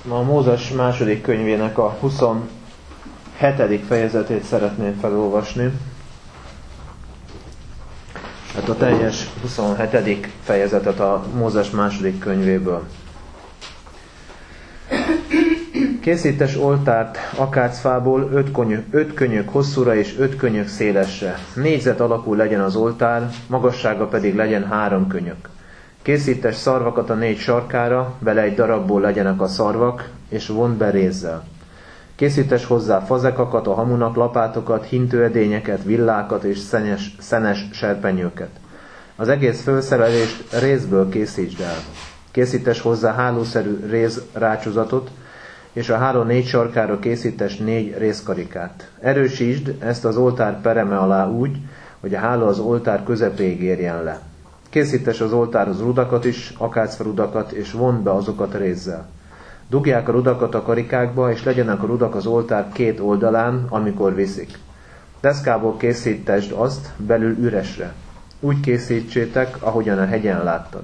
Ma a Mózes második könyvének a 27. fejezetét szeretném felolvasni. Hát a teljes 27. fejezetet a Mózes második könyvéből. Készítes oltárt akácfából 5 könyök hosszúra és 5 könyök szélesre. Négyzet alakú legyen az oltár, magassága pedig legyen 3 könyök. Készítes szarvakat a 4 sarkára, vele egy darabból legyenek a szarvak, és vont be rézzel. Készítes hozzá fazekakat, a hamunak, lapátokat, hintőedényeket, villákat és szenes serpenyőket. Az egész fölszerelést rézből készítsd el. Készítes hozzá hálószerű rézrácsozatot, és a háló 4 sarkára készítes 4 rézkarikát. Erősítsd ezt az oltár pereme alá úgy, hogy a háló az oltár közepéig érjen le. Készítes az oltárhoz rudakat is, akácfa rudakat, és vond be azokat rézzel. Dugják a rudakat a karikákba, és legyenek a rudak az oltár 2 oldalán, amikor viszik. Deszkából készítesd azt belül üresre. Úgy készítsétek, ahogyan a hegyen láttad.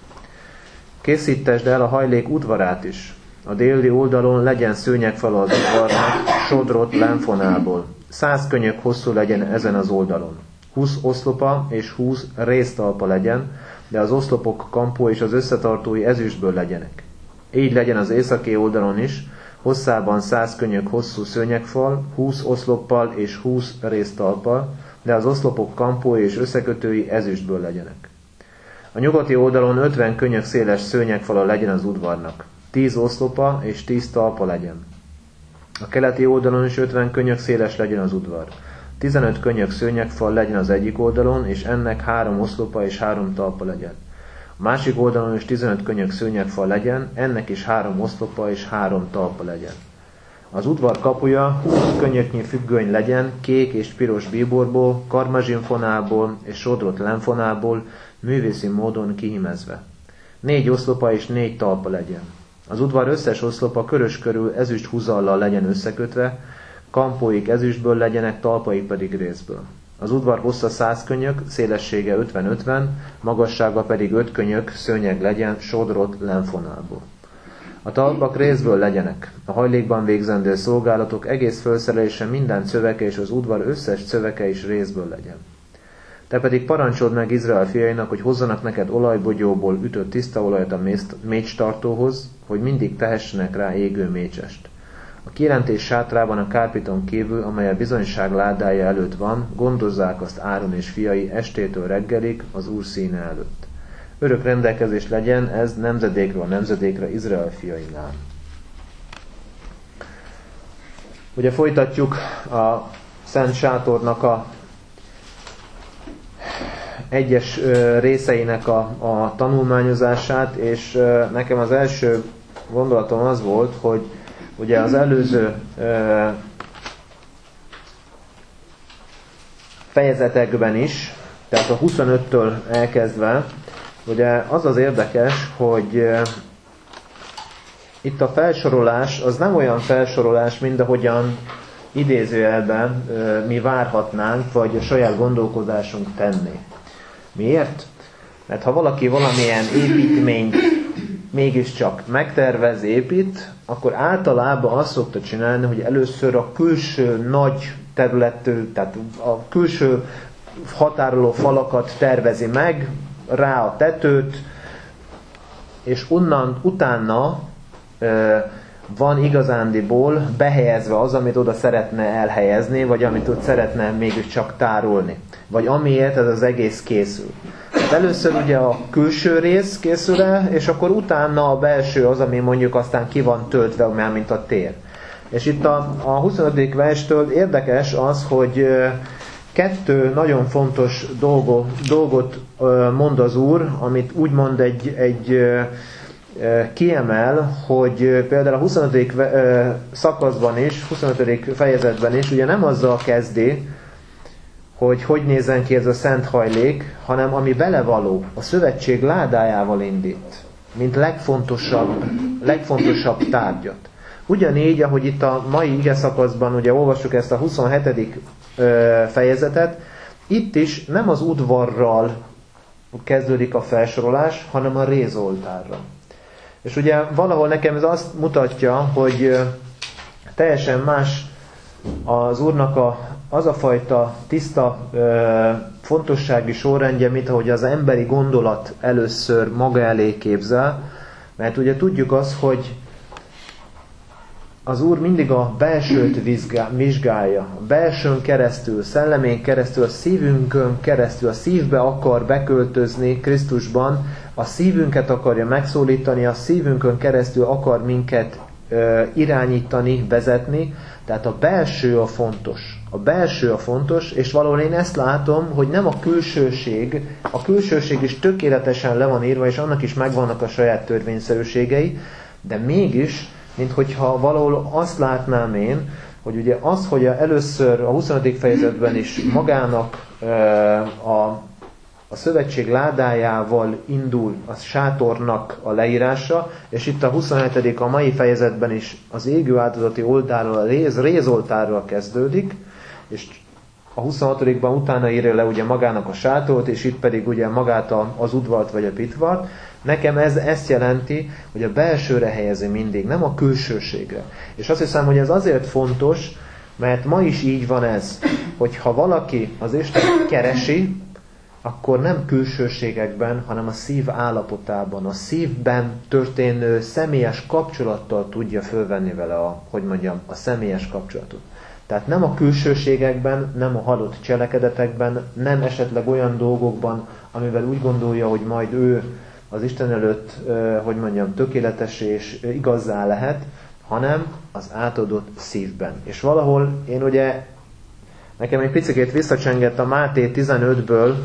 Készítesd el a hajlék udvarát is. A déli oldalon legyen szőnyegfala az udvarnak, sodrott lenfonából. 100 könyök hosszú legyen ezen az oldalon. 20 oszlopa és 20 réztalpa legyen, de az oszlopok kampó és az összetartói ezüstből legyenek. Így legyen az északi oldalon is, hosszában 100 könyök hosszú szőnyegfal, 20 oszloppal és 20 réztalppal, de az oszlopok kampói és összekötői ezüstből legyenek. A nyugati oldalon 50 könyök széles szőnyegfala legyen az udvarnak. 10 oszlopa és 10 talpa legyen. A keleti oldalon is 50 könyök széles legyen az udvar. 15 könyök szőnyegfal legyen az egyik oldalon, és ennek 3 oszlopa és 3 talpa legyen. A másik oldalon is 15 könyök szőnyegfal legyen, ennek is 3 oszlopa és 3 talpa legyen. Az udvar kapuja 20 könyöknyi függöny legyen, kék és piros bíborból, karmazsinfonából és sodrott lenfonából, művészi módon kihímezve. 4 oszlopa és 4 talpa legyen. Az udvar összes oszlopa körös körül ezüst húzallal legyen összekötve, kampóik ezüstből legyenek, talpaik pedig rézből. Az udvar hossza 100 könyök, szélessége 50-50, magassága pedig 5 könyök szőnyeg legyen, sodrott lenfonából. A talpak rézből legyenek. A hajlékban végzendő szolgálatok egész felszerelése minden cöveke és az udvar összes cöveke is rézből legyen. Te pedig parancsold meg Izrael fiainak, hogy hozzanak neked olajbogyóból ütött tiszta olajat a mécstartóhoz, hogy mindig tehessenek rá égő mécsest. A kijelentés sátrában a kárpiton kívül, amely a bizonyság ládája előtt van, gondozzák azt Áron és fiai estétől reggelig az Úr színe előtt. Örök rendelkezés legyen ez nemzedékről nemzedékre Izrael fiainál. Ugye folytatjuk a Szent Sátornak a egyes részeinek a tanulmányozását, és nekem az első gondolatom az volt, hogy ugye az előző fejezetekben is, tehát a 25-től elkezdve, ugye az az érdekes, hogy itt a felsorolás az nem olyan felsorolás, mint ahogyan idézőjelben mi várhatnánk, vagy a saját gondolkodásunk tenné. Miért? Mert ha valaki valamilyen építményt mégiscsak megtervez, épít, akkor általában azt szokta csinálni, hogy először a külső nagy területű, tehát a külső határoló falakat tervezi meg, rá a tetőt, és utána van igazándiból behelyezve az, amit oda szeretne elhelyezni, vagy amit ott szeretne mégiscsak tárolni. Vagy amiért ez az egész készül. Hát először ugye a külső rész készül el, és akkor utána a belső az, ami mondjuk aztán ki van töltve, már mint a tér. És itt a 25. verstől érdekes az, hogy 2 nagyon fontos dolgot mond az Úr, amit úgymond egy kiemel, hogy például a 25. szakaszban is, 25. fejezetben is, ugye nem azzal kezdi, hogy nézzen ki ez a szent hajlék, hanem ami belevaló, a szövetség ládájával indít, mint legfontosabb tárgyat. Ugyanígy, ahogy itt a mai ige szakaszban, ugye olvassuk ezt a 27. fejezetet, itt is nem az udvarral kezdődik a felsorolás, hanem a rézoltárra. És ugye valahol nekem ez azt mutatja, hogy teljesen más az Úrnak az a fajta tiszta fontossági sorrendje, mint ahogy az emberi gondolat először maga elé képzel. Mert ugye tudjuk azt, hogy az Úr mindig a belsőt vizsgálja, a belsőn keresztül, szellemén keresztül, a szívünkön keresztül, a szívbe akar beköltözni Krisztusban, a szívünket akarja megszólítani, a szívünkön keresztül akar minket irányítani, vezetni, tehát a belső a fontos. A belső a fontos, és valahol én ezt látom, hogy nem a külsőség is tökéletesen le van írva, és annak is megvannak a saját törvényszerűségei, de mégis, minthogyha valahol azt látnám én, hogy ugye az, hogy először a 25. fejezetben is magának a szövetség ládájával indul a sátornak a leírása, és itt a 27. a mai fejezetben is az égő áldozati oltárral, a rézoltárral kezdődik, és a 26-ban utána írja le ugye magának a sátort, és itt pedig ugye magát az udvart vagy a pitvart. Nekem ez ezt jelenti, hogy a belsőre helyezi mindig, nem a külsőségre. És azt hiszem, hogy ez azért fontos, mert ma is így van ez, hogy ha valaki az Isten keresi, akkor nem külsőségekben, hanem a szív állapotában, a szívben történő személyes kapcsolattal tudja fölvenni vele a személyes kapcsolatot. Tehát nem a külsőségekben, nem a halott cselekedetekben, nem esetleg olyan dolgokban, amivel úgy gondolja, hogy majd ő az Isten előtt, tökéletes és igazzá lehet, hanem az átadott szívben. És valahol én ugye, nekem egy picikét visszacsengett a Máté 15-ből,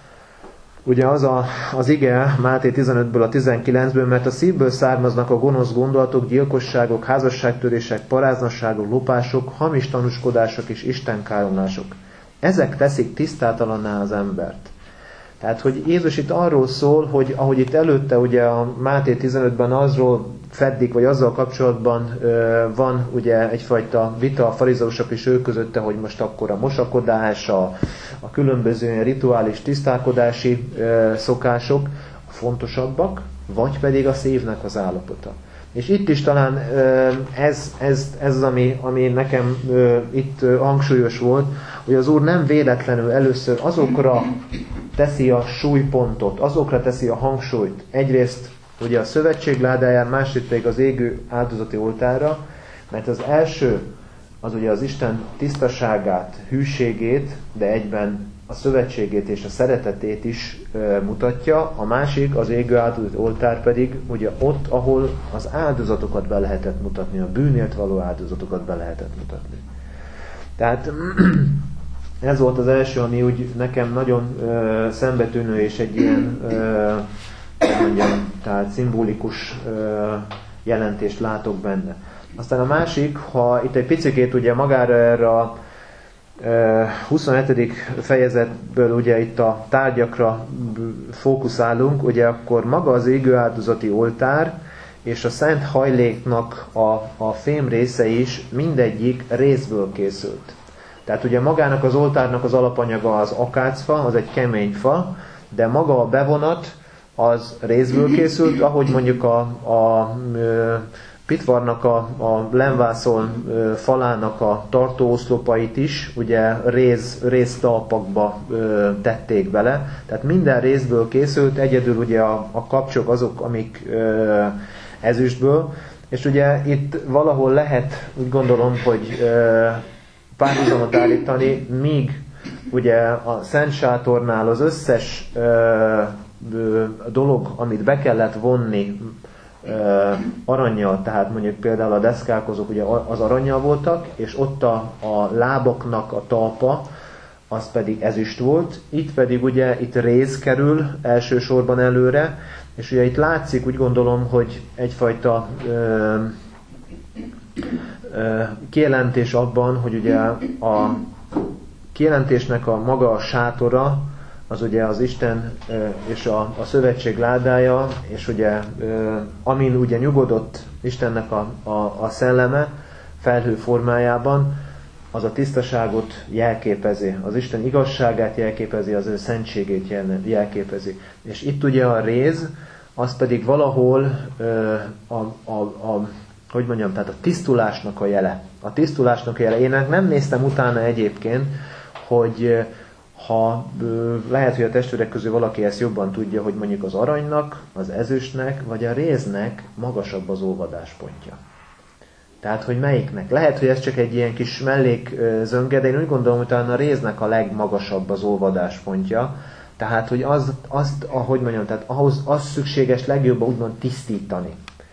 ugye az ige Máté 15-ből a 19-ből, mert a szívből származnak a gonosz gondolatok, gyilkosságok, házasságtörések, paráznasságok, lopások, hamis tanúskodások és istenkáromlások. Ezek teszik tisztátalanná az embert. Tehát, hogy Jézus itt arról szól, hogy ahogy itt előtte ugye a Máté 15-ben azról feddik, vagy azzal kapcsolatban van ugye egyfajta vita a farizeusok és ők közötte, hogy most akkor a mosakodás, a különböző rituális tisztálkodási szokások fontosabbak, vagy pedig a szívnek az állapota. És itt is talán ez az, ami nekem itt hangsúlyos volt, hogy az Úr nem véletlenül először azokra teszi a súlypontot, azokra teszi a hangsúlyt. Egyrészt ugye a szövetség ládáján, másrészt pedig az égő áldozati oltárra, mert az első az ugye az Isten tisztaságát, hűségét, de egyben a szövetségét és a szeretetét is mutatja, a másik, az égő áldozati oltár pedig ugye ott, ahol az áldozatokat be lehetett mutatni, a bűnért való áldozatokat be lehetett mutatni. Tehát ez volt az első, ami úgy nekem nagyon szembetűnő és egy ilyen, tehát szimbolikus jelentést látok benne. Aztán a másik, ha itt egy picikét ugye magára erre a 27. fejezetből ugye itt a tárgyakra fókuszálunk, ugye akkor maga az égő áldozati oltár és a szent hajléknak a fém része is mindegyik rézből készült. Tehát ugye magának az oltárnak az alapanyaga az akácfa, az egy kemény fa, de maga a bevonat az rézből készült, ahogy mondjuk a pitvarnak a lemvászon falának a tartóoszlopait is ugye réztalpakba tették bele. Tehát minden rézből készült, egyedül ugye a kapcsok azok, amik ezüstből. És ugye itt valahol lehet, úgy gondolom, hogy párhuzamot állítani, míg ugye a Szent Sátornál az összes dolog, amit be kellett vonni arannyal, tehát mondjuk például a deszkálkozók ugye az arannyal voltak, és ott a lábaknak a talpa, az pedig ezüst volt, itt pedig ugye itt réz kerül elsősorban előre, és ugye itt látszik, úgy gondolom, hogy egyfajta kijelentés abban, hogy ugye a kijelentésnek a maga a sátora, az ugye az Isten és a szövetség ládája, és ugye amin ugye nyugodott Istennek a szelleme felhő formájában, az a tisztaságot jelképezi, az Isten igazságát jelképezi, az ő szentségét jelképezi. És itt ugye a réz, az pedig valahol hogy mondjam, tehát a tisztulásnak a jele. A tisztulásnak a jele. Én nem néztem utána egyébként, hogy ha lehet, hogy a testvérek közül valaki ezt jobban tudja, hogy mondjuk az aranynak, az ezüstnek, vagy a réznek magasabb az olvadáspontja. Tehát, hogy melyiknek. Lehet, hogy ez csak egy ilyen kis mellékzönge, de én úgy gondolom, hogy talán a réznek a legmagasabb az olvadáspontja. Tehát, hogy ahogy mondjam, tehát ahhoz az szükséges legjobban úgymond tisztítani.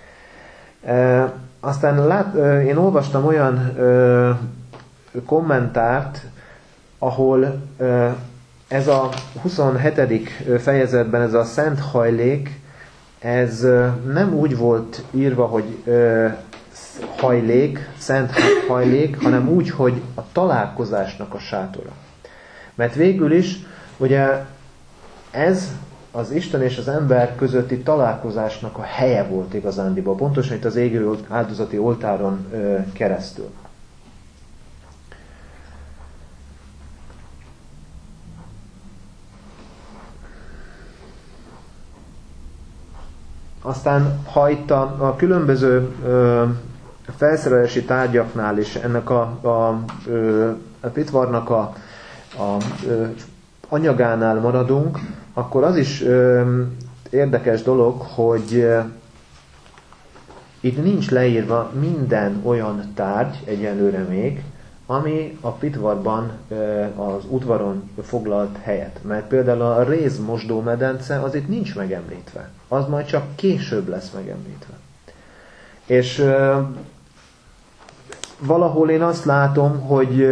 Aztán én olvastam olyan kommentárt, ahol ez a 27. fejezetben ez a szent hajlék, ez nem úgy volt írva, hogy hajlék, szent hajlék, hanem úgy, hogy a találkozásnak a sátora. Mert végül is, ugye ez az Isten és az ember közötti találkozásnak a helye volt igazándiból, pontosan itt az égő áldozati oltáron keresztül. Aztán ha itt a különböző felszerelési tárgyaknál is ennek a pitvarnak a anyagánál maradunk, akkor az is érdekes dolog, hogy itt nincs leírva minden olyan tárgy egyenlőre még, ami a pitvarban, az udvaron foglalt helyet. Mert például a rézmosdómedence az itt nincs megemlítve. Az majd csak később lesz megemlítve. És valahol én azt látom, hogy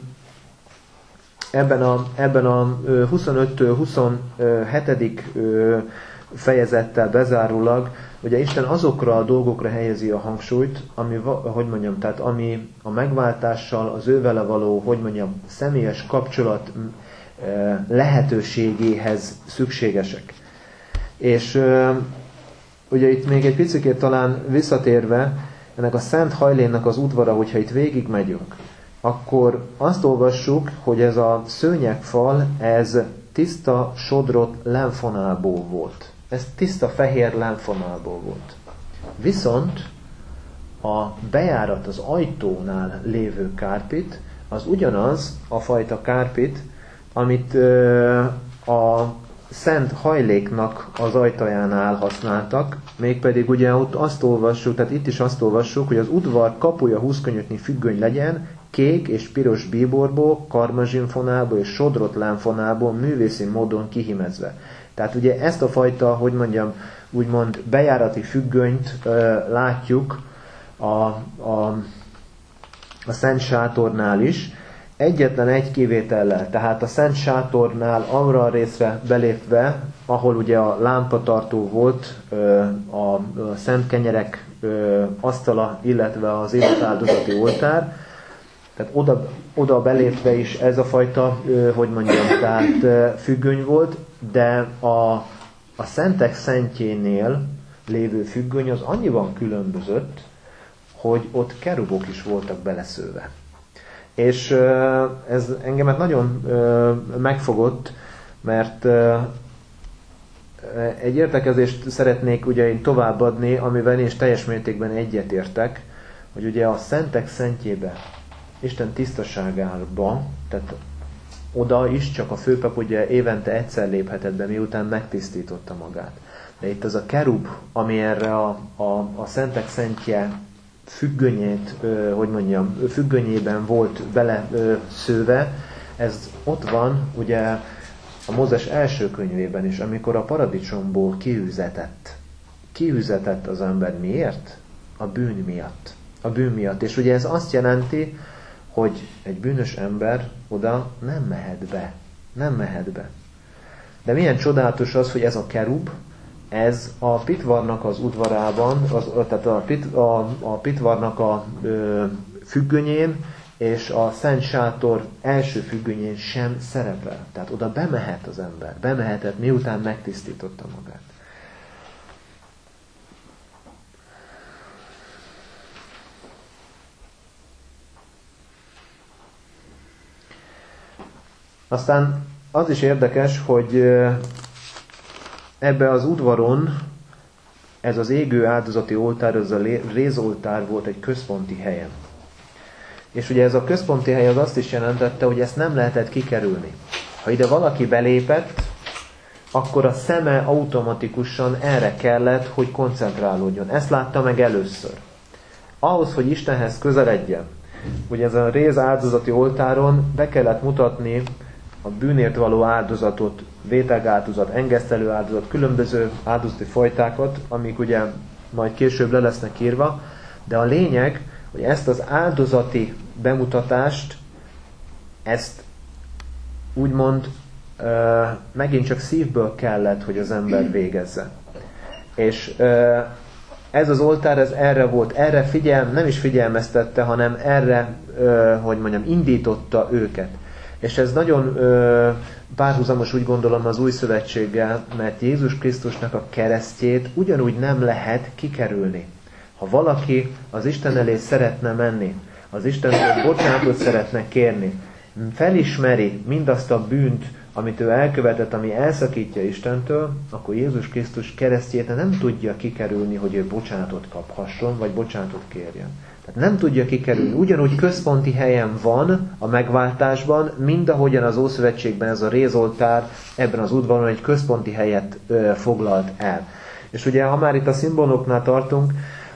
ebben a 25-től 27. fejezettel bezárólag, ugye Isten azokra a dolgokra helyezi a hangsúlyt, ami, hogy mondjam, tehát ami a megváltással, az ővele való, hogy mondjam, személyes kapcsolat lehetőségéhez szükségesek. És ugye itt még egy picikét talán visszatérve, ennek a Szent Hajléknak az udvara, hogyha itt végigmegyünk, akkor azt olvassuk, hogy ez a szőnyegfal, ez tiszta sodrott lenfonálból volt. Ez tiszta fehér lenfonálból volt. Viszont a bejárat, az ajtónál lévő kárpit, az ugyanaz a fajta kárpit, amit a Szent Hajléknak az ajtajánál használtak, mégpedig ugye ott azt olvassuk, tehát itt is azt olvassuk, hogy az udvar kapuja 20 könyöknyi függöny legyen, kék és piros bíborból, karmazsinfonából és sodrott lánfonából művészi módon kihimezve. Tehát ugye ezt a fajta, hogy mondjam, úgymond bejárati függönyt látjuk a Szent Sátornál is, egyetlen egy kivétellel, tehát a Szent Sátornál arra a részre belépve, ahol ugye a lámpatartó volt, a szent kenyerek asztala, illetve az életáldozati oltár, tehát oda belépve is ez a fajta, hogy mondjam, tehát függöny volt, de a szentek szentjénél lévő függöny az annyiban különbözött, hogy ott kerubok is voltak beleszőve. És ez engemet nagyon megfogott, mert egy értekezést szeretnék ugye én továbbadni, amivel én is teljes mértékben egyetértek, hogy ugye a szentek szentjébe, Isten tisztaságába, tehát oda is csak a főpap ugye évente egyszer léphetett be, miután megtisztította magát. De itt az a kerub, ami erre a szentek szentje függönyét, hogy mondjam, függönyében volt bele szőve, ez ott van ugye a Mózes első könyvében is, amikor a paradicsomból kiüzetett az ember. Miért? A bűn miatt. A bűn miatt. És ugye ez azt jelenti, hogy egy bűnös ember oda nem mehet be. Nem mehet be. De milyen csodálatos az, hogy ez a kerub, ez a pitvarnak az udvarában, tehát a pitvarnak a függönyén és a Szent Sátor első függönyén sem szerepel. Tehát oda bemehet az ember. Bemehetett, miután megtisztította magát. Aztán az is érdekes, hogy ebbe az udvaron ez az égő áldozati oltár, ez a rézoltár volt egy központi helyen. És ugye ez a központi hely az azt is jelentette, hogy ezt nem lehetett kikerülni. Ha ide valaki belépett, akkor a szeme automatikusan erre kellett, hogy koncentrálódjon. Ezt látta meg először. Ahhoz, hogy Istenhez közeledjen, ugye ezen a réz áldozati oltáron be kellett mutatni a bűnért való áldozatot, vétegáldozat, engesztelő áldozat, különböző áldozati fajtákat, amik ugye majd később le lesznek írva, de a lényeg, hogy ezt az áldozati bemutatást, ezt úgymond megint csak szívből kellett, hogy az ember végezze. És ez az oltár, ez erre volt, erre nem is figyelmeztette, hanem erre, hogy mondjam, indította őket. És ez nagyon párhuzamos, úgy gondolom, az új szövetséggel, mert Jézus Krisztusnak a keresztjét ugyanúgy nem lehet kikerülni. Ha valaki az Isten elé szeretne menni, az Istentől bocsánatot szeretne kérni, felismeri mindazt a bűnt, amit ő elkövetett, ami elszakítja Istentől, akkor Jézus Krisztus keresztjét nem tudja kikerülni, hogy ő bocsánatot kaphasson, vagy bocsánatot kérjen. Tehát nem tudja kikerülni. Ugyanúgy központi helyen van a megváltásban, mind ahogyan az Ószövetségben ez a rézoltár ebben az udvaron egy központi helyet foglalt el. És ugye, ha már itt a szimbólumoknál tartunk,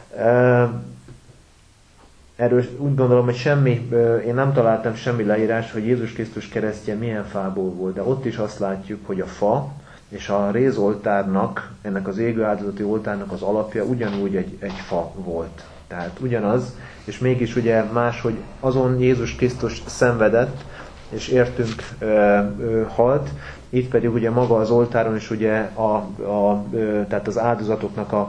erről úgy gondolom, hogy én nem találtam semmi leírás, hogy Jézus Krisztus keresztje milyen fából volt, de ott is azt látjuk, hogy a fa és a rézoltárnak, ennek az égő áldozati oltárnak az alapja ugyanúgy egy fa volt. Tehát ugyanaz, és mégis ugye más, hogy azon Jézus Krisztus szenvedett, és értünk halt, itt pedig ugye maga az oltáron is ugye tehát az áldozatoknak a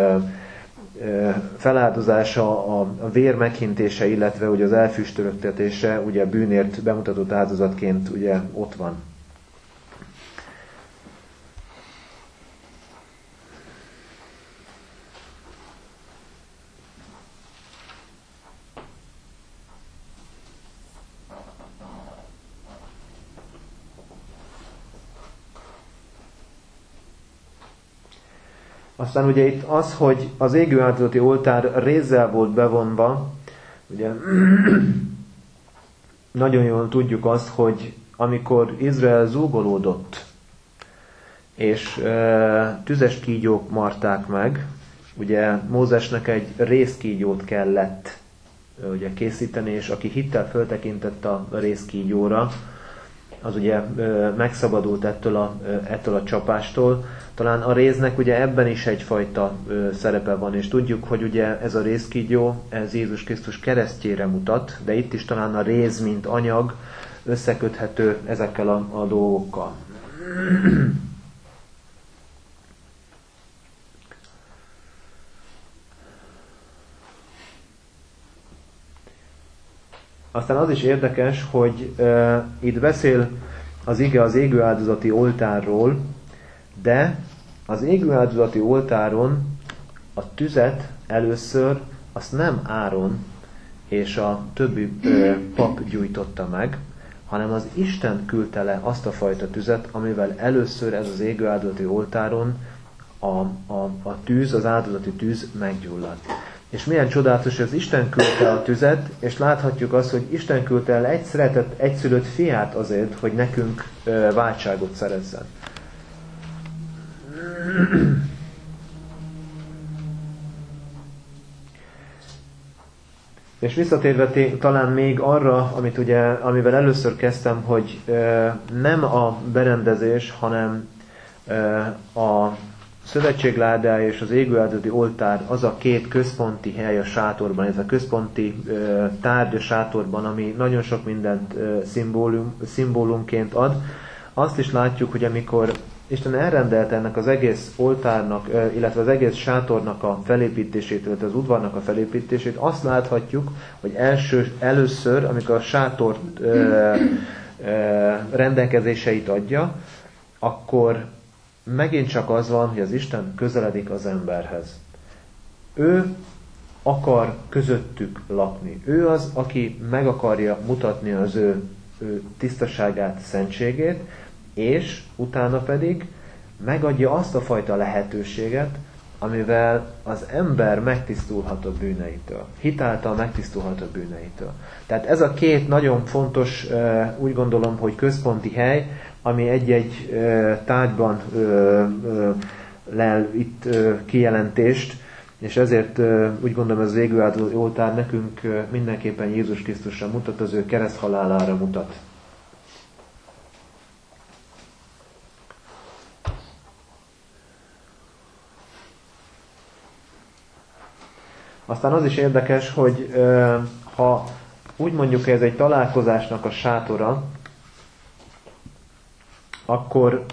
feláldozása, a vér meghintése, illetve ugye az elfüstölöktetése, ugye bűnért bemutatott áldozatként ugye ott van. Aztán ugye itt az, hogy az égő áldozati oltár rézzel volt bevonva, ugye nagyon jól tudjuk azt, hogy amikor Izrael zúgolódott, és tüzes kígyók marták meg, ugye Mózesnek egy rézkígyót kellett ugye készíteni, és aki hittel föltekintett a rézkígyóra, az ugye megszabadult ettől a csapástól. Talán a réznek ugye ebben is egyfajta szerepe van, és tudjuk, hogy ugye ez a rézkígyó, ez Jézus Krisztus keresztjére mutat, de itt is talán a réz, mint anyag összeköthető ezekkel a dolgokkal. Aztán az is érdekes, hogy itt beszél az ige az égő áldozati oltárról, de az égő áldozati oltáron a tüzet először azt nem Áron és a többi pap gyújtotta meg, hanem az Isten küldte le azt a fajta tüzet, amivel először ez az égő áldozati oltáron a tűz, az áldozati tűz meggyulladt. És milyen csodálatos, hogy az Isten küldte a tüzet, és láthatjuk azt, hogy Isten küldte el egy szeretett, egyszülött fiát azért, hogy nekünk váltságot szerezzen. És visszatérve talán még arra, amivel először kezdtem, hogy nem a berendezés, hanem a szövetségládája és az égő áldozati oltár az a két központi hely a sátorban, ez a központi tárgy a sátorban, ami nagyon sok mindent szimbólumként ad. Azt is látjuk, hogy amikor Isten elrendelte ennek az egész oltárnak, illetve az egész sátornak a felépítését, illetve az udvarnak a felépítését, azt láthatjuk, hogy először, amikor a sátor rendelkezéseit adja, akkor megint csak az van, hogy az Isten közeledik az emberhez. Ő akar közöttük lakni. Ő az, aki meg akarja mutatni az ő tisztaságát, szentségét, és utána pedig megadja azt a fajta lehetőséget, amivel az ember megtisztulhat a bűneitől. Hitáltal megtisztulhat a bűneitől. Tehát ez a két nagyon fontos, úgy gondolom, hogy központi hely, ami egy-egy tárgyban lel itt kijelentést, és ezért úgy gondolom, ez az égőáldozati oltár nekünk mindenképpen Jézus Krisztusra mutat, az ő kereszthalálára mutat. Aztán az is érdekes, hogy ha úgy mondjuk, hogy ez egy találkozásnak a sátora, akkor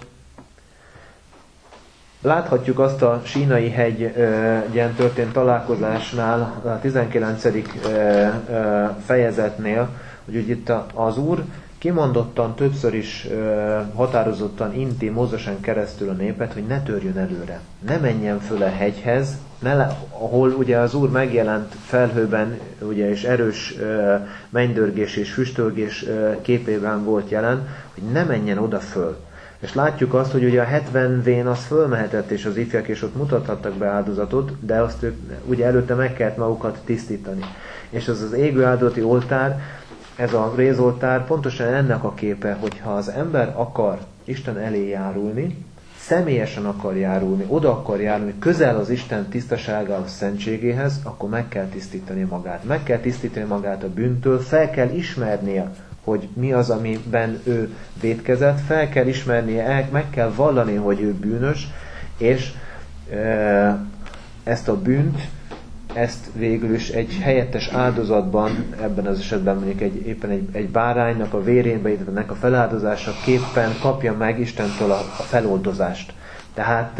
láthatjuk azt a Sínai hegyen történt találkozásnál, a 19. fejezetnél, hogy itt az Úr kimondottan többször is határozottan inti Mózesen keresztül a népet, hogy ne törjön előre, ne menjen föl a hegyhez, ahol ugye az Úr megjelent felhőben, ugye, és erős mennydörgés és füstölgés képében volt jelen, hogy ne menjen oda föl. És látjuk azt, hogy ugye a 70-vén az fölmehetett, és az ifjak, és ott mutathattak be áldozatot, de azt ők ugye előtte meg kellett magukat tisztítani. És az égő áldozati oltár, ez a rézoltár pontosan ennek a képe, hogyha az ember akar Isten elé járulni, személyesen akar járulni, oda akar járulni, közel az Isten tisztaságához, szentségéhez, akkor meg kell tisztítani magát. Meg kell tisztítani magát a bűntől, fel kell ismernie, hogy mi az, amiben ő vétkezett, fel kell ismernie, meg kell vallani, hogy ő bűnös, és ezt a bűnt, ezt végül is egy helyettes áldozatban, ebben az esetben mondjuk éppen egy báránynak a vérén beítetnek a feláldozása képpen kapja meg Istentől a feloldozást. Tehát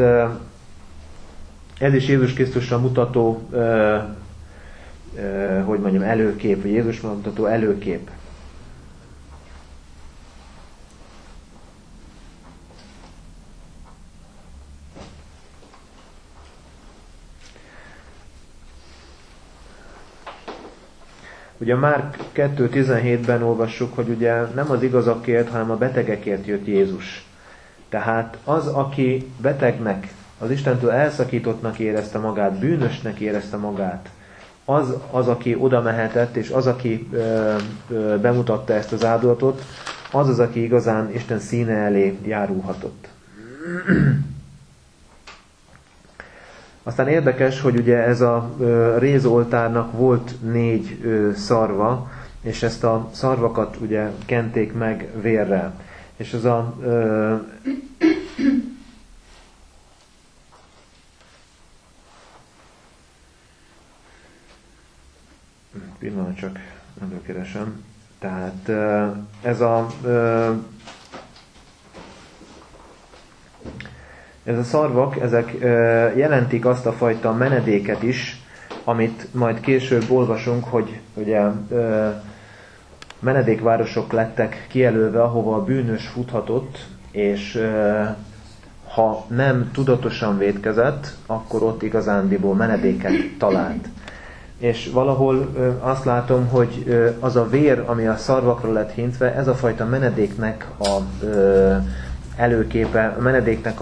ez is Jézus Krisztusra mutató, hogy mondjam, előkép, vagy Jézusra mutató előkép. Ugye Márk 2.17-ben olvassuk, hogy ugye nem az igazakért, hanem a betegekért jött Jézus. Tehát az, aki betegnek, az Istentől elszakítottnak érezte magát, bűnösnek érezte magát, az, aki oda mehetett, és az, aki bemutatta ezt az áldozatot, az, aki igazán Isten színe elé járulhatott. Aztán érdekes, hogy ugye ez a rézoltárnak volt 4 szarva, és ezt a szarvakat ugye kenték meg vérrel. És ez a pillanat, csak előkeresem. Tehát ez a szarvak, ezek jelentik azt a fajta menedéket is, amit majd később olvasunk, hogy ugye menedékvárosok lettek kijelölve, ahova a bűnös futhatott, és ha nem tudatosan vétkezett, akkor ott igazándiból menedéket talált. És valahol azt látom, hogy az a vér, ami a szarvakra lett hintve, ez a fajta menedéknek a előképe, a menedéknek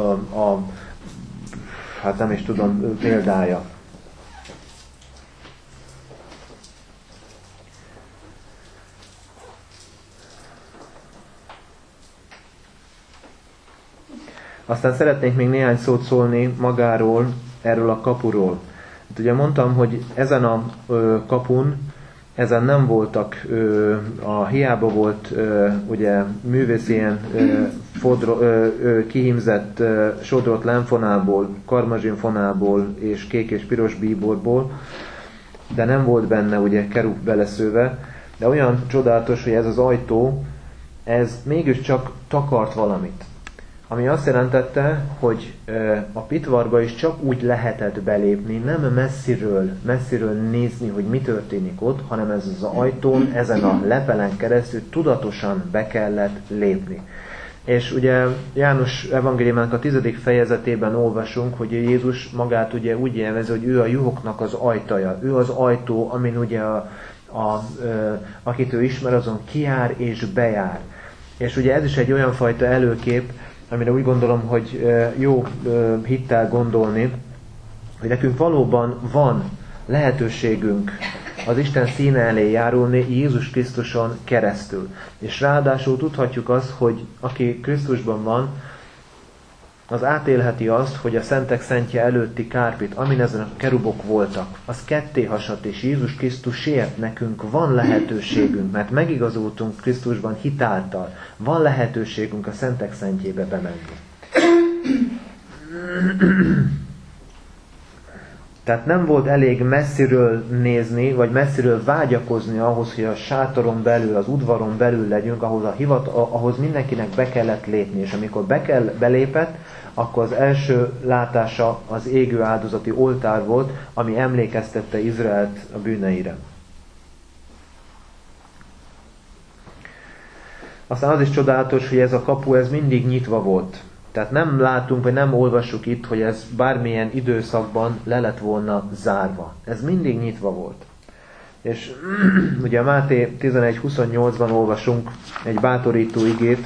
hát nem is tudom, példája. Aztán szeretnék még néhány szót szólni magáról, erről a kapuról. Hát ugye mondtam, hogy ezen a kapun, ezen nem voltak, hiába volt ugye művész ilyen kihímzett sodrott lenfonából, karmazsinfonából és kék és piros bíborból, de nem volt benne ugye kerub beleszőve, de olyan csodálatos, hogy ez az ajtó, ez mégiscsak takart valamit. Ami azt jelentette, hogy a pitvarba is csak úgy lehetett belépni, nem messziről nézni, hogy mi történik ott, hanem ez az ajtón, ezen a lepelen keresztül tudatosan be kellett lépni. És ugye János evangéliumának a 10. fejezetében olvasunk, hogy Jézus magát ugye úgy jelvezi, hogy ő a juhoknak az ajtaja. Ő az ajtó, amin ugye akit ő ismer, azon kijár és bejár. És ugye ez is egy olyan fajta előkép, amire úgy gondolom, hogy jó hittel gondolni, hogy nekünk valóban van lehetőségünk az Isten színe elé járulni Jézus Krisztuson keresztül. És ráadásul tudhatjuk azt, hogy aki Krisztusban van, az átélheti azt, hogy a szentek szentje előtti kárpit, amin ezen a kerubok voltak, az ketté hasadt, és Jézus Krisztusért nekünk van lehetőségünk, mert megigazultunk Krisztusban hitáltal, van lehetőségünk a szentek szentjébe bemenni. Tehát nem volt elég messziről nézni, vagy messziről vágyakozni ahhoz, hogy a sátoron belül, az udvaron belül legyünk, ahhoz mindenkinek be kellett lépni. És amikor belépett, akkor az első látása az égő áldozati oltár volt, ami emlékeztette Izraelt a bűneire. Aztán az is csodálatos, hogy ez a kapu ez mindig nyitva volt. Tehát nem látunk, vagy nem olvassuk itt, hogy ez bármilyen időszakban le lett volna zárva. Ez mindig nyitva volt. És ugye a Máté 11.28-ban olvasunk egy bátorító igét.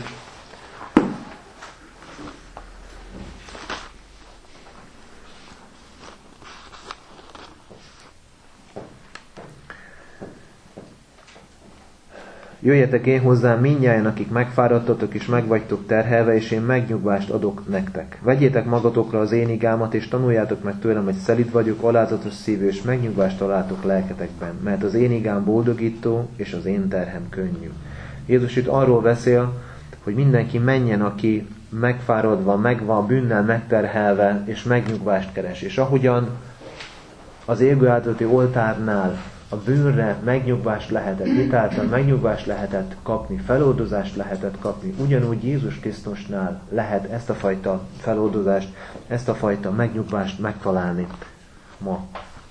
Jöjjetek én hozzám mindnyájan, akik megfáradtatok és megvagytok terhelve, és én megnyugvást adok nektek. Vegyétek magatokra az én igámat, és tanuljátok meg tőlem, hogy szelíd vagyok, alázatos szívű, és megnyugvást találtok lelketekben, mert az én igám boldogító, és az én terhem könnyű. Jézus itt arról beszél, hogy mindenki menjen, aki megfáradva, megvan, bűnnel megterhelve, és megnyugvást keres. És ahogyan az égő áldozati oltárnál a bűnre megnyugvást lehetett, hitáltal megnyugvást lehetett kapni, feloldozást lehetett kapni. Ugyanúgy Jézus Krisztusnál lehet ezt a fajta feloldozást, ezt a fajta megnyugvást megtalálni ma.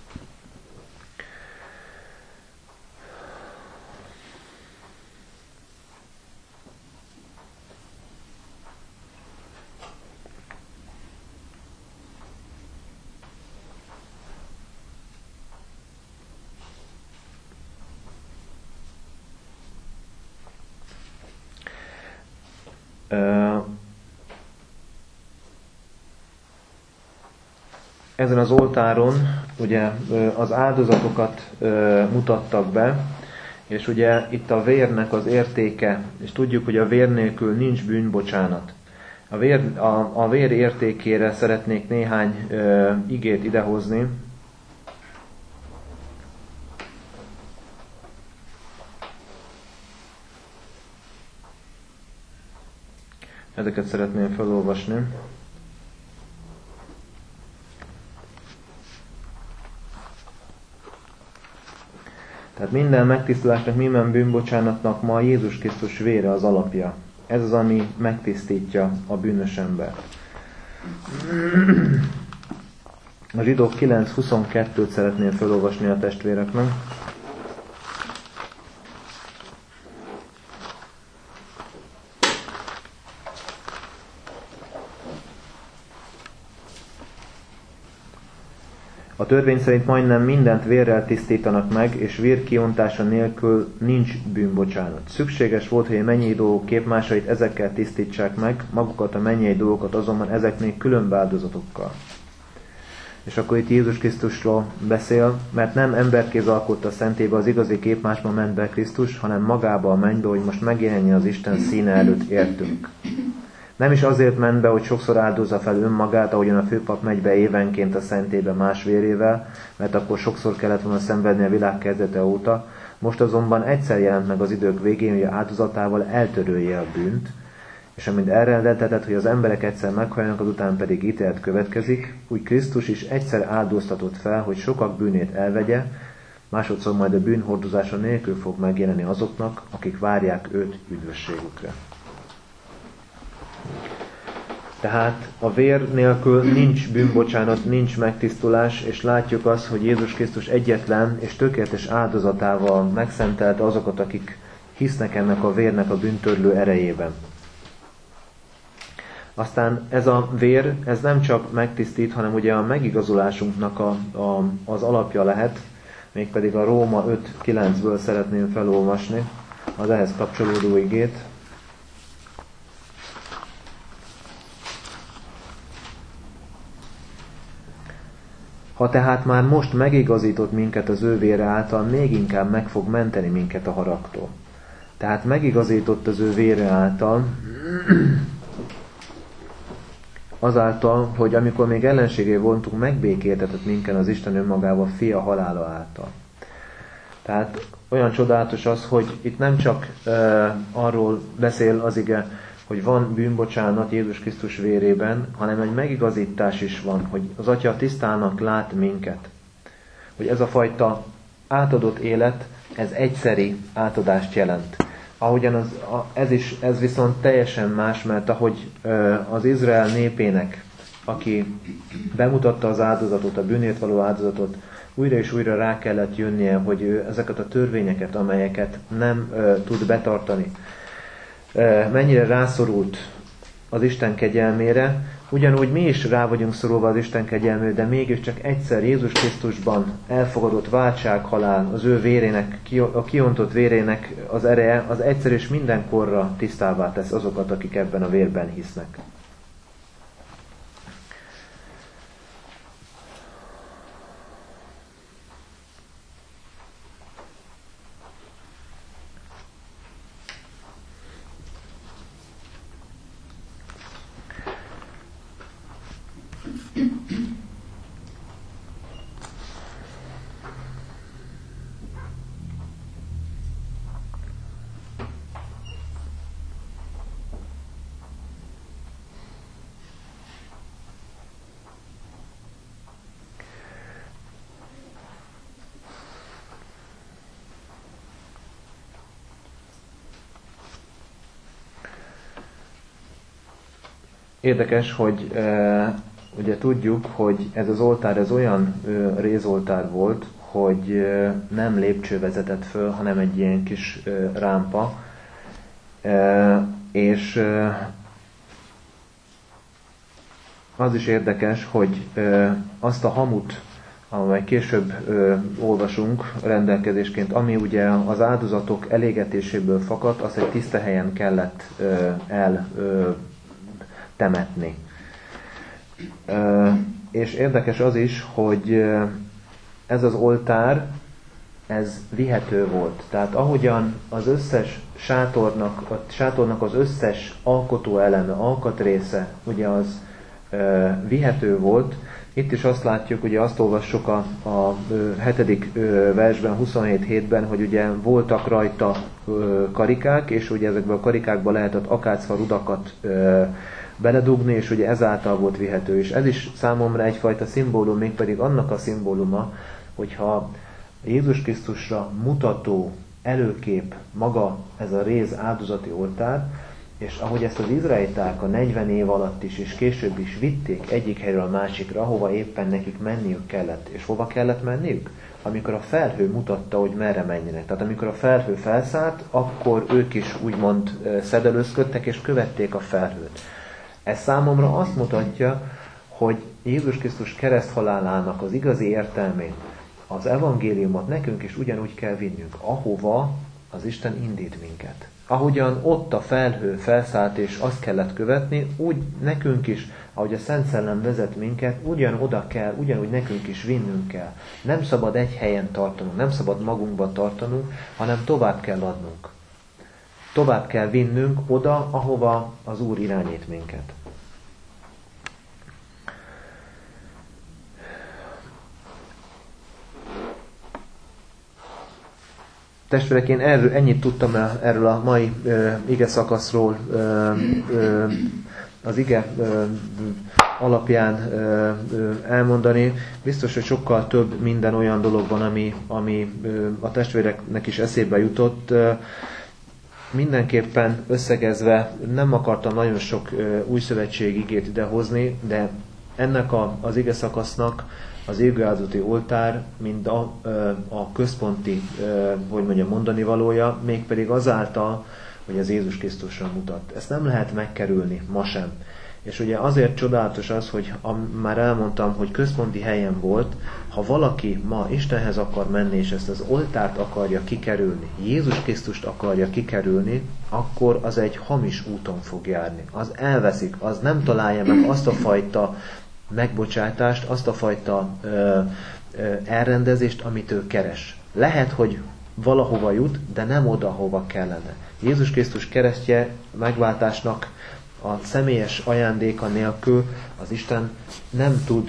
Ezen az oltáron ugye az áldozatokat mutattak be, és ugye itt a vérnek az értéke, és tudjuk, hogy a vér nélkül nincs bűnbocsánat. A vér értékére szeretnék néhány igét idehozni. Ezeket szeretném felolvasni. Tehát minden megtisztulásnak, minden bűnbocsánatnak ma Jézus Krisztus vére az alapja. Ez az, ami megtisztítja a bűnös embert. A Zsidók 9.22-t szeretném felolvasni a testvéreknek. A törvény szerint majdnem mindent vérrel tisztítanak meg, és vér kiontása nélkül nincs bűnbocsánat. Szükséges volt, hogy a mennyei dolgok képmásait ezekkel tisztítsák meg, magukat a mennyei dolgokat azonban ezeknél különb áldozatokkal. És akkor itt Jézus Krisztusról beszél, mert nem emberkéz alkotta szentébe az igazi képmásban ment be Krisztus, hanem magába a mennybe, hogy most megjelenjen az Isten színe előtt értünk. Nem is azért ment be, hogy sokszor áldozza fel önmagát, ahogyan a főpap megy be évenként a szentébe más vérével, mert akkor sokszor kellett volna szenvedni a világ kezdete óta. Most azonban egyszer jelent meg az idők végén, hogy áldozatával eltörölje a bűnt, és amint elrendeltetett, hogy az emberek egyszer meghalljanak, azután pedig ítélet következik, úgy Krisztus is egyszer áldoztatott fel, hogy sokak bűnét elvegye, másodszor majd a bűnhordozása nélkül fog megjelenni azoknak, akik várják őt üdvösségükre. Tehát a vér nélkül nincs bűnbocsánat, nincs megtisztulás, és látjuk azt, hogy Jézus Krisztus egyetlen és tökéletes áldozatával megszentelte azokat, akik hisznek ennek a vérnek a bűntörlő erejében. Aztán ez a vér, ez nem csak megtisztít, hanem ugye a megigazulásunknak az alapja lehet, mégpedig a Róma 5.9-ből szeretném felolvasni az ehhez kapcsolódó igét. Ha tehát már most megigazított minket az ő vére által, még inkább meg fog menteni minket a haragtól. Tehát megigazított az ő vére által, azáltal, hogy amikor még ellenségé voltunk, megbékéltetett minket az Isten önmagával fia halála által. Tehát olyan csodálatos az, hogy itt nem csak arról beszél az ige, hogy van bűnbocsánat Jézus Krisztus vérében, hanem egy megigazítás is van, hogy az Atya tisztának lát minket. Hogy ez a fajta átadott élet, ez egyszeri átadást jelent. Ahogyan ez viszont teljesen más, mert ahogy az Izrael népének, aki bemutatta az áldozatot, a bűnért való áldozatot, újra és újra rá kellett jönnie, hogy ő ezeket a törvényeket, amelyeket nem tud betartani, mennyire rászorult az Isten kegyelmére, ugyanúgy mi is rá vagyunk szorulva az Isten kegyelmére, de mégiscsak egyszer Jézus Krisztusban elfogadott váltsághalál, az ő vérének, a kiontott vérének az ereje, az egyszer és mindenkorra tisztává tesz azokat, akik ebben a vérben hisznek. Érdekes, hogy ugye tudjuk, hogy ez az oltár ez olyan rézoltár volt, hogy nem lépcső vezetett föl, hanem egy ilyen kis rámpa, és az is érdekes, hogy azt a hamut, amely később olvasunk rendelkezésként, ami ugye az áldozatok elégetéséből fakadt, azt egy tiszta helyen kellett temetni. És érdekes az is, hogy ez az oltár, ez vihető volt. Tehát ahogyan az összes sátornak az összes alkotó eleme, alkatrésze, ugye az vihető volt, itt is azt látjuk, ugye azt olvassuk a 7. versben, 27:7-ben, hogy ugye voltak rajta karikák, és ugye ezekben a karikákban lehetett akácfa rudakat beledugni, és ugye ezáltal volt vihető. És ez is számomra egyfajta szimbólum, mégpedig annak a szimbóluma, hogyha Jézus Krisztusra mutató előkép maga ez a réz áldozati oltár, és ahogy ezt az izraeliták a 40 év alatt is, és később is vitték egyik helyről a másikra, ahova éppen nekik menniük kellett. És hova kellett menniük? Amikor a felhő mutatta, hogy merre menjenek. Tehát amikor a felhő felszállt, akkor ők is úgymond szedelőzködtek, és követték a felhőt. Ez számomra azt mutatja, hogy Jézus Krisztus kereszthalálának az igazi értelmét, az evangéliumot nekünk is ugyanúgy kell vinnünk, ahova az Isten indít minket. Ahogyan ott a felhő felszállt és azt kellett követni, úgy nekünk is, ahogy a Szent Szellem vezet minket, ugyanoda kell, ugyanúgy nekünk is vinnünk kell. Nem szabad egy helyen tartanunk, nem szabad magunkban tartanunk, hanem tovább kell adnunk. Tovább kell vinnünk oda, ahova az Úr irányít minket. Testvérek, én ennyit tudtam erről a mai ige szakaszról, az ige alapján elmondani. Biztos, hogy sokkal több minden olyan dolog van, ami a testvéreknek is eszébe jutott. Mindenképpen összegezve nem akartam nagyon sok új szövetség igét idehozni, de ennek az ige szakasznak az égőáldozati oltár, mint a központi, mondani valója, mégpedig azáltal, hogy az Jézus Krisztusra mutat. Ezt nem lehet megkerülni, ma sem. És ugye azért csodálatos az, hogy már elmondtam, hogy központi helyen volt, ha valaki ma Istenhez akar menni, és ezt az oltárt akarja kikerülni, Jézus Krisztust akarja kikerülni, akkor az egy hamis úton fog járni. Az elveszik, az nem találja meg azt a fajta megbocsátást, azt a fajta elrendezést, amit ő keres. Lehet, hogy valahova jut, de nem oda, hova kellene. Jézus Krisztus keresztje megváltásnak a személyes ajándéka nélkül az Isten nem tud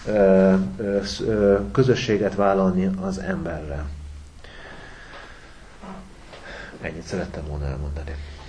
közösséget vállalni az emberrel. Ennyit szerettem volna elmondani.